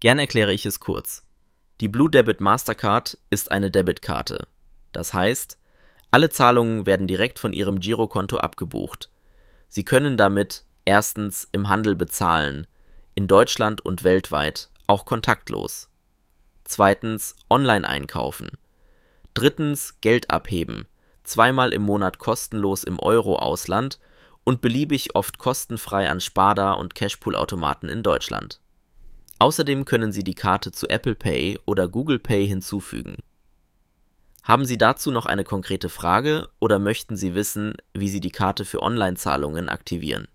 Gern erkläre ich es kurz. Die Blue Debit Mastercard ist eine Debitkarte. Das heißt, alle Zahlungen werden direkt von Ihrem Girokonto abgebucht. Sie können damit erstens im Handel bezahlen, in Deutschland und weltweit, auch kontaktlos. Zweitens online einkaufen. Drittens Geld abheben, zweimal im Monat kostenlos im Euro-Ausland und beliebig oft kostenfrei an Sparda- und Cashpool-Automaten in Deutschland. Außerdem können Sie die Karte zu Apple Pay oder Google Pay hinzufügen. Haben Sie dazu noch eine konkrete Frage oder möchten Sie wissen, wie Sie die Karte für Online-Zahlungen aktivieren?